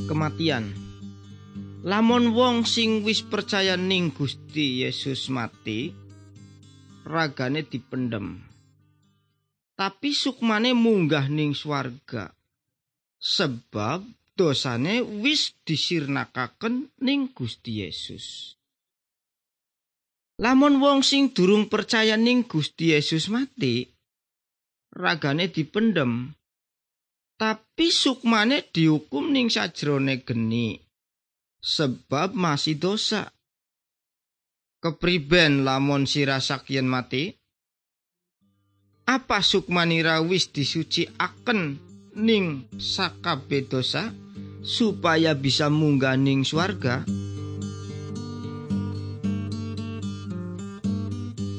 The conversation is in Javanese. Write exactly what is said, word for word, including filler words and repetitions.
kematian. Lamun wong sing wis percaya ning Gusti Yesus mati, ragane dipendem. Tapi sukmane munggah ning swarga. Sebab dosane wis disirnakaken ning Gusti Yesus. Lamun wong sing durung percaya ning Gusti Yesus mati, ragane dipendem. Tapi sukmane dihukum ning sajrone geni. Sebab masih dosa. Kepriben lamun sira sakyen mati? Apa sukmanira wis disuciaken ning sakabeh dosa supaya bisa munggah ning swarga?